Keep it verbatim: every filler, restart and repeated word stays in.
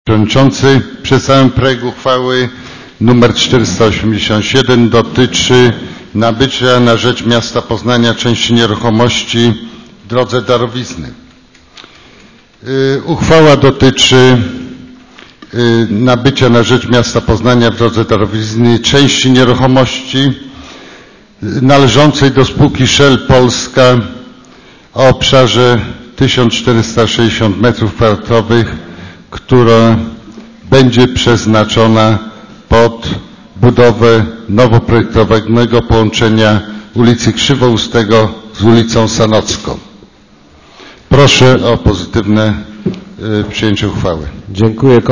Przewodniczący, przedstawiam projekt uchwały nr czterysta osiemdziesiąt siedem. Dotyczy nabycia na rzecz miasta Poznania części nieruchomości w drodze darowizny. Uchwała dotyczy nabycia na rzecz miasta Poznania w drodze darowizny części nieruchomości należącej do spółki Shell Polska o obszarze tysiąc czterysta sześćdziesiąt metrów kwadratowych, która będzie przeznaczona pod budowę nowo projektowanego połączenia ulicy Krzywoustego z ulicą Sanocką. Proszę o pozytywne przyjęcie uchwały. Dziękuję.